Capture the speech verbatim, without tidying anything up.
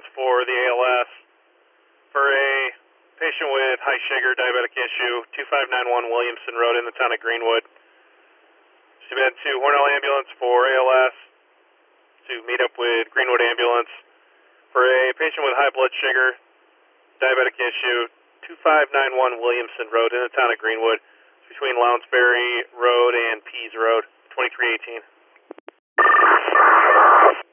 ambulance for the A L S for a patient with high sugar diabetic issue, two five nine one Williamson Road in the town of Greenwood. Submit to Hornell Ambulance for A L S to meet up with Greenwood Ambulance for a patient with high blood sugar diabetic issue, two five nine one Williamson Road in the town of Greenwood, between Lounsbury Road and Pease Road, twenty-three eighteen.